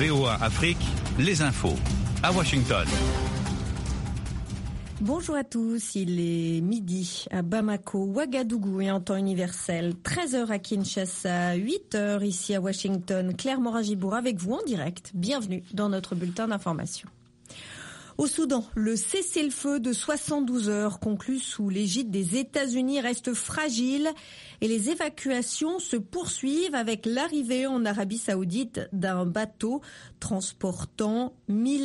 VOA Afrique, les infos à Washington. Bonjour à tous, il est midi à Bamako, Ouagadougou et en temps universel, 13h à Kinshasa, 8h ici à Washington. Claire Moragibourg avec vous en direct. Bienvenue dans notre bulletin d'information. Au Soudan, le cessez-le-feu de 72 heures conclu sous l'égide des États-Unis reste fragile et les évacuations se poursuivent avec l'arrivée en Arabie Saoudite d'un bateau transportant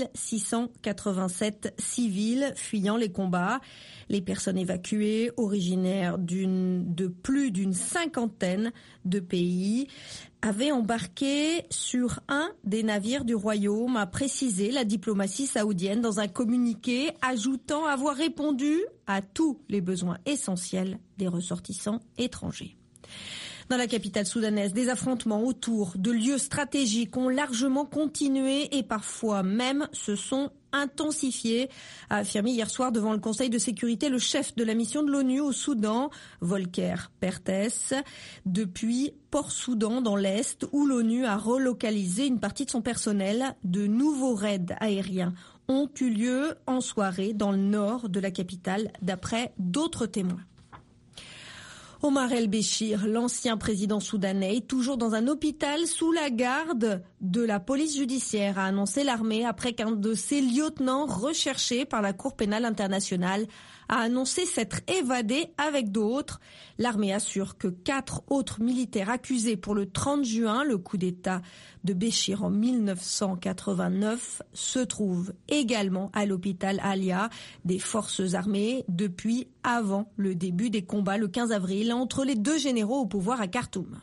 1687 civils fuyant les combats. Les personnes évacuées, originaires de plus d'une cinquantaine de pays, avaient embarqué sur un des navires du Royaume, a précisé la diplomatie saoudienne dans un communiqué, ajoutant avoir répondu à tous les besoins essentiels des ressortissants étrangers. Dans la capitale soudanaise, des affrontements autour de lieux stratégiques ont largement continué et parfois même se sont intensifiés, a affirmé hier soir devant le Conseil de sécurité le chef de la mission de l'ONU au Soudan, Volker Perthes, depuis Port-Soudan dans l'Est où l'ONU a relocalisé une partie de son personnel. De nouveaux raids aériens ont eu lieu en soirée dans le nord de la capitale d'après d'autres témoins. Omar el-Béchir, l'ancien président soudanais, toujours dans un hôpital sous la garde de la police judiciaire, a annoncé l'armée après qu'un de ses lieutenants recherchés par la Cour pénale internationale a annoncé s'être évadé avec d'autres. L'armée assure que 4 autres militaires accusés pour le 30 juin, le coup d'État de Béchir en 1989, se trouvent également à l'hôpital Alia des forces armées depuis avant le début des combats le 15 avril entre les deux généraux au pouvoir à Khartoum.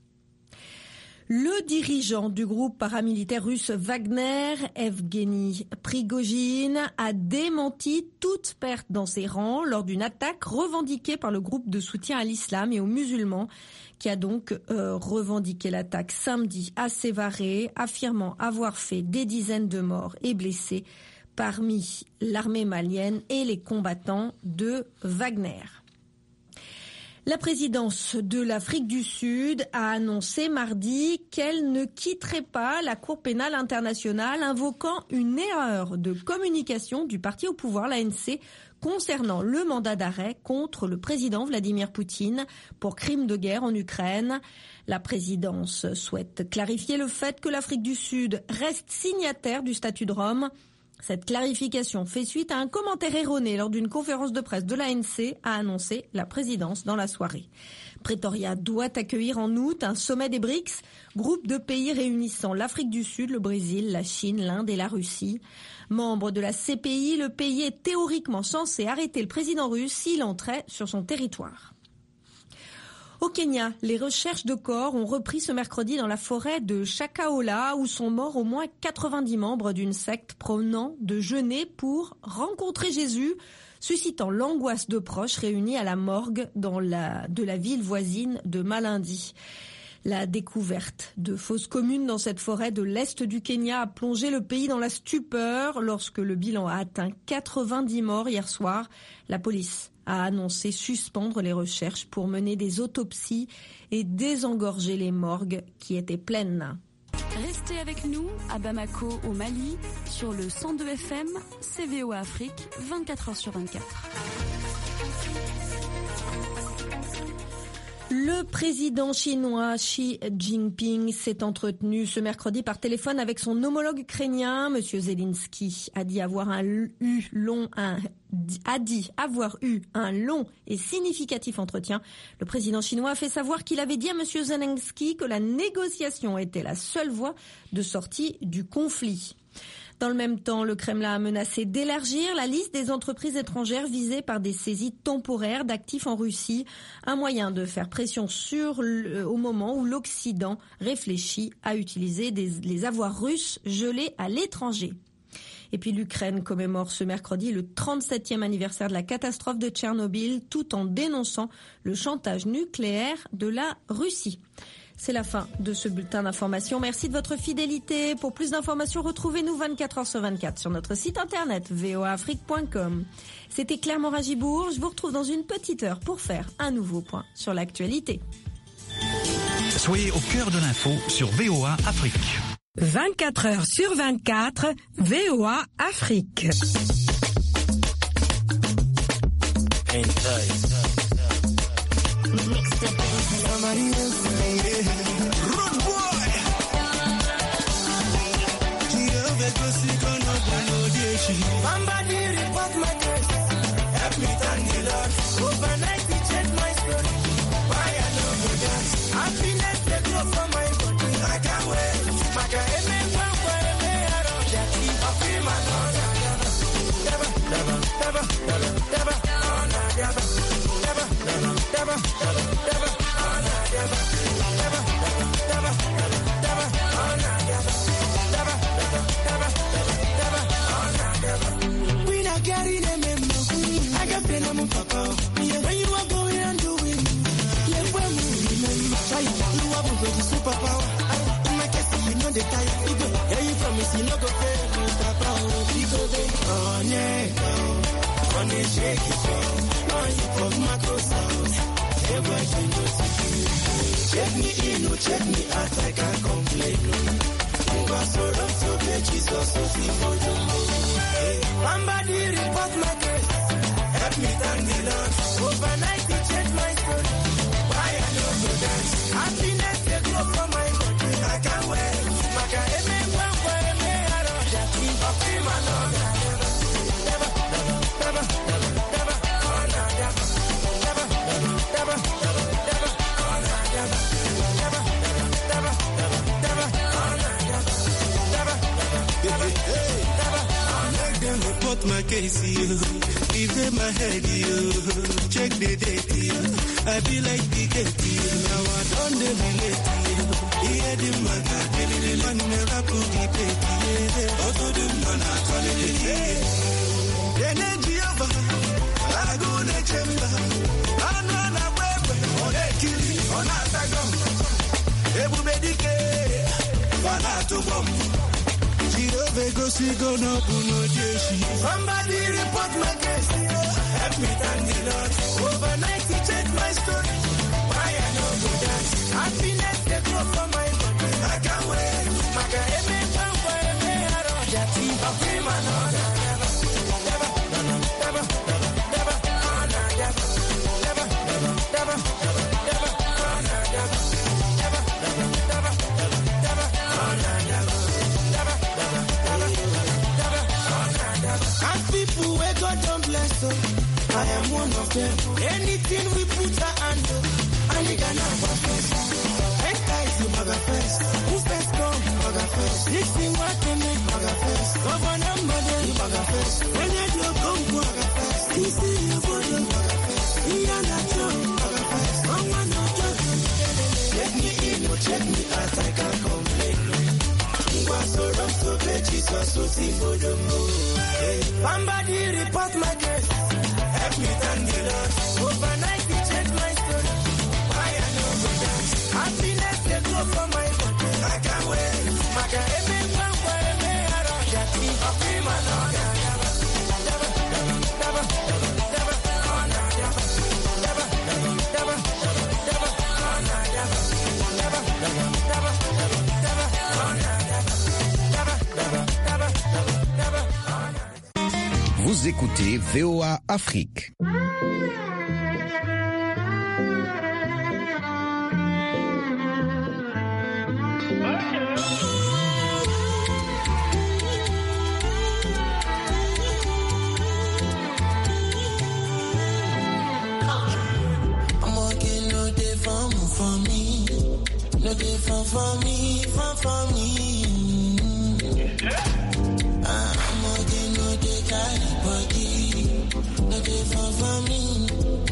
Le dirigeant du groupe paramilitaire russe Wagner, Evgeny Prigojine, a démenti toute perte dans ses rangs lors d'une attaque revendiquée par le groupe de soutien à l'islam et aux musulmans, qui a donc revendiqué l'attaque samedi à Sévaré, affirmant avoir fait des dizaines de morts et blessés parmi l'armée malienne et les combattants de Wagner. La présidence de l'Afrique du Sud a annoncé mardi qu'elle ne quitterait pas la Cour pénale internationale, invoquant une erreur de communication du parti au pouvoir, l'ANC, concernant le mandat d'arrêt contre le président Vladimir Poutine pour crimes de guerre en Ukraine. La présidence souhaite clarifier le fait que l'Afrique du Sud reste signataire du statut de Rome. Cette clarification fait suite à un commentaire erroné lors d'une conférence de presse de l'ANC, a annoncé la présidence dans la soirée. Pretoria doit accueillir en août un sommet des BRICS, groupe de pays réunissant l'Afrique du Sud, le Brésil, la Chine, l'Inde et la Russie. Membre de la CPI, le pays est théoriquement censé arrêter le président russe s'il entrait sur son territoire. Au Kenya, les recherches de corps ont repris ce mercredi dans la forêt de Shakahola où sont morts au moins 90 membres d'une secte prônant de jeûner pour rencontrer Jésus, suscitant l'angoisse de proches réunis à la morgue de la ville voisine de Malindi. La découverte de fosses communes dans cette forêt de l'Est du Kenya a plongé le pays dans la stupeur lorsque le bilan a atteint 90 morts hier soir. La police a annoncé suspendre les recherches pour mener des autopsies et désengorger les morgues qui étaient pleines. Restez avec nous à Bamako au Mali sur le 102 FM, VOA Afrique, 24h/24. Le président chinois Xi Jinping s'est entretenu ce mercredi par téléphone avec son homologue ukrainien. Monsieur Zelensky a dit avoir eu un long et significatif entretien. Le président chinois a fait savoir qu'il avait dit à monsieur Zelensky que la négociation était la seule voie de sortie du conflit. Dans le même temps, le Kremlin a menacé d'élargir la liste des entreprises étrangères visées par des saisies temporaires d'actifs en Russie, un moyen de faire pression au moment où l'Occident réfléchit à utiliser les avoirs russes gelés à l'étranger. Et puis l'Ukraine commémore ce mercredi le 37e anniversaire de la catastrophe de Tchernobyl, tout en dénonçant le chantage nucléaire de la Russie. C'est la fin de ce bulletin d'information. Merci de votre fidélité. Pour plus d'informations, retrouvez-nous 24h/24 sur notre site internet voaafrique.com. C'était Claire Moragibourg. Je vous retrouve dans une petite heure pour faire un nouveau point sur l'actualité. Soyez au cœur de l'info sur VOA Afrique. 24 heures sur 24, VOA Afrique. Check me out, I can't complain. Somebody report my case. Help me thank the Lord. Overnight he changed my story. Why I no go dance? Happiness they grow from my body. I can't wait. Maka eme mwangu eme aroja. Ofi manona. Never, never, never, never, never, ona never, never, never, never, never, never, ona never, never, never, never, never, ona never, never, never, never, make them report my case, you. Leave them my head, you. Check the date, you. I be like the gate, you. Now I don't relate, you. Hear the man, the man never put the plate, you. Also the man, I call it, you. Energy over, I go to the chamber. I know na web, on that kill, on that gum. Everybody care, for that to bomb. Somebody report my case. Help me thank the Lord. Overnight he changed my story. Why I no go dance? Happiness they grow from my body. I can't wait. Maka eme mwangu eme aroja. Ofi manona. Never, never, never, never, never, ona never, never, never, never, never, never, ona never, never, never, never, never, never, ona never. And people where God don't bless them, I am one of them. Anything we put our hand on, and you can have a first. Enter is the maga first. Who first come, maga first. This thing what they make, maga first. Governor mother, maga first. When you do come, maga first. This is your body, maga first. You are not young, maga first. Someone not young. Check me in, or check me out, I can't complain. Somebody report my case. Help me thank the Lord. Overnight he changed my story. Why I no go dance? Happiness they grow from my body. I can't wait. Maka eme mwangu eme aroja. Ofi manona. Never, never, never, never, never, ona never, never, never, never, never, ona never, never, never, never, never, ona never. Vous écoutez VOA Afrique. No dey fun for me, fun for me. No dey carry body. No dey fun for me.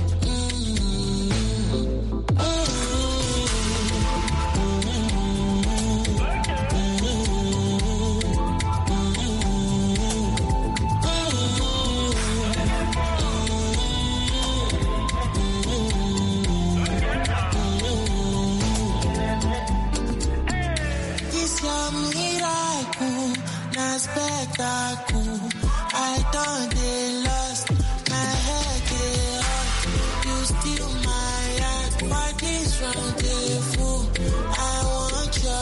Spectacle, I done they lost my head, you steal my heart, why this round